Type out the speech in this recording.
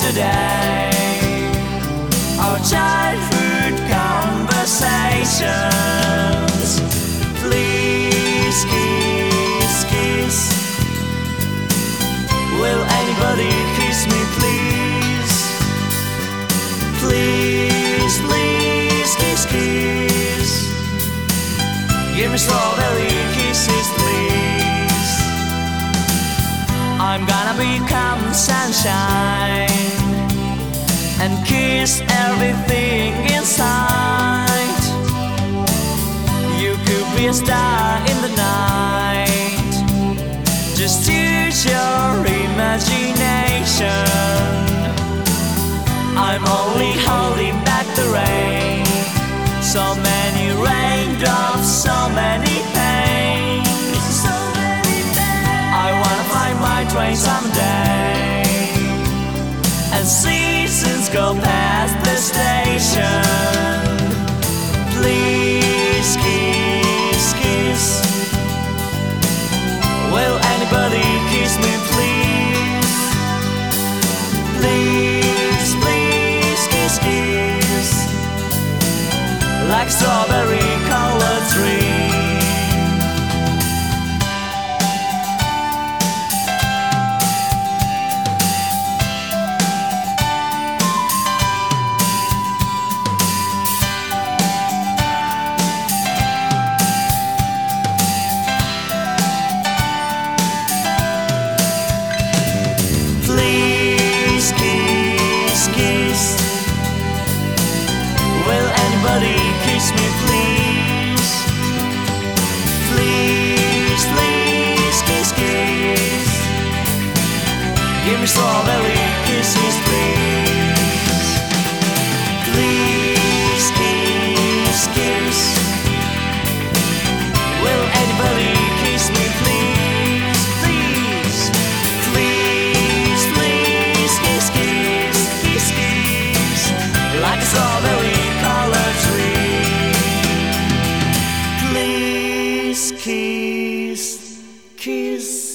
today. Our childhood conversations. Please kiss, kiss. Will anybody kiss me, please? Please, please, kiss, kiss. Give me strawberry kisses, please. I'm gonna become sunshine and kiss everything inside. You could be a star in the night. Just use your imagination. I'm only holding back the rain. So many raindrops, so many pains. I wanna find my train someday, and seasons go past the station. Please kiss, kiss. Will anybody kiss me, please? Please, please, kiss, kiss. Like strawberry colored tree. Please kiss, kiss. Will anybody kiss me, please? Please, please, kiss, kiss. Give me strawberry kisses, please. Please kiss, kiss. Will anybody kiss me, please? Please, please, please, kiss, kiss, kiss, kiss. Like a strawberry colored tree. Please kiss, kiss.